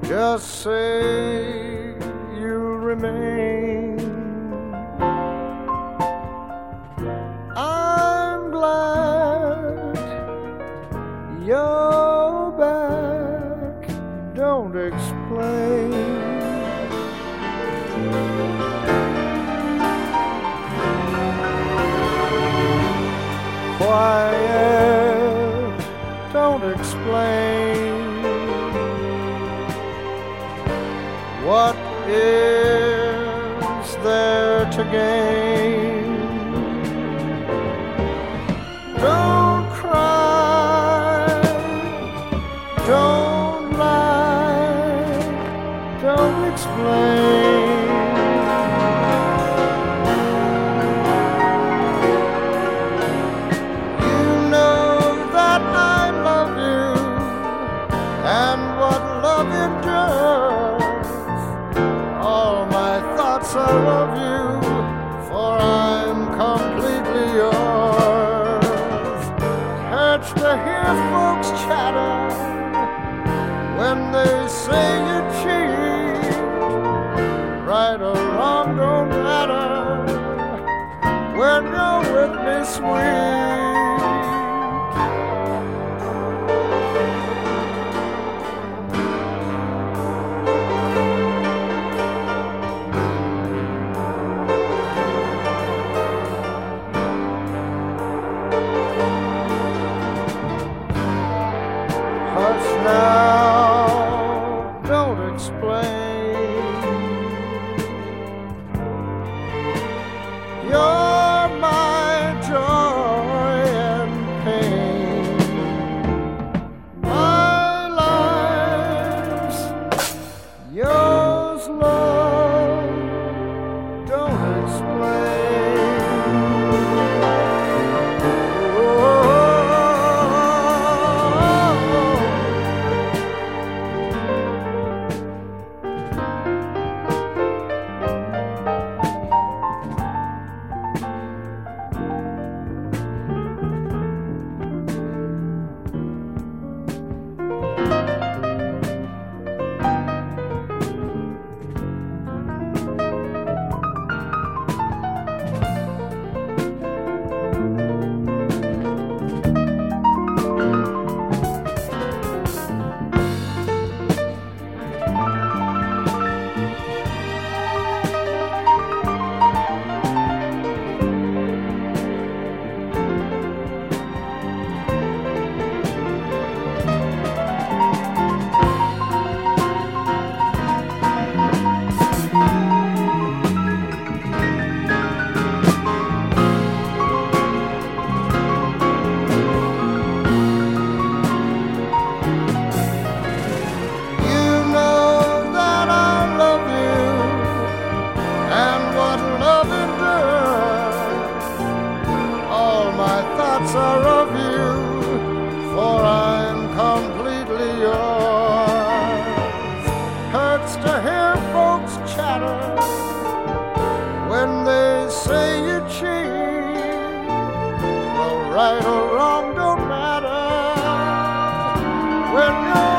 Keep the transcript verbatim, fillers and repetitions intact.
Just say you'll remain. I'm glad you're back. Don't explain. Quiet, don't explain. What is there to gain? Don't cry, don't lie, don't explain. You know that I love you, and what love endures. All my thoughts are of you, for I'm completely yours. Hurts to hear folks chatter when they say you cheat. Right or wrong don't matter when you're with me, sweet. Hush now, don't explain. You're my joy and pain. My life's yours, love, don't explain. Are of you, for I'm completely yours. Hurts to hear folks chatter when they say you cheat. Well, right or wrong don't matter when you're